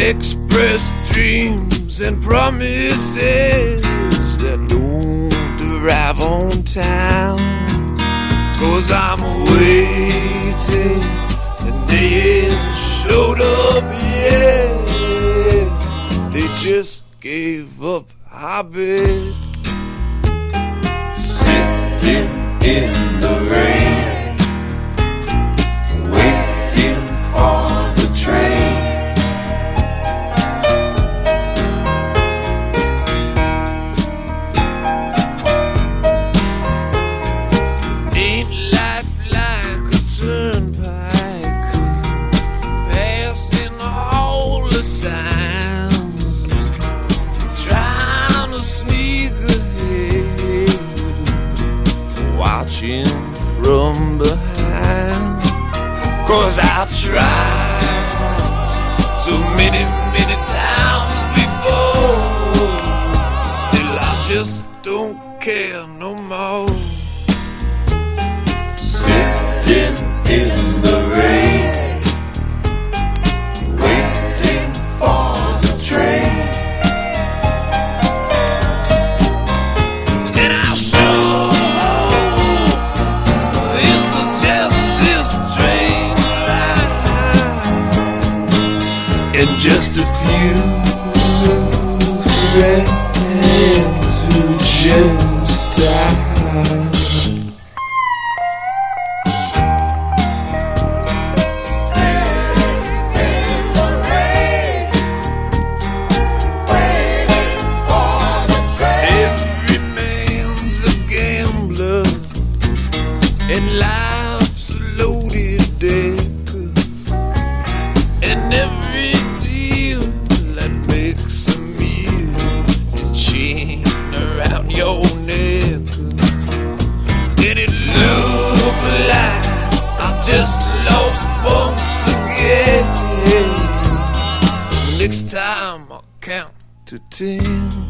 express dreams and promises that don't arrive on time. 'Cause I'm waiting and they ain't showed up yet. They just gave up, I bet. Sitting in the rain, waiting for the train. Ain't life like a turnpike, passing all the signs, trying to sneak ahead, watching from behind. 'Cause I tried so many times before, till I just don't care no more. Sitting in the rain, waiting for the train. And I'll show it's just this train ride, and just a few friends who just died. Every man's a gambler, and life's a loaded deck, and every deal that makes a meal is chained around your neck. And it look like I just lost once again. Next time I'll count to 10.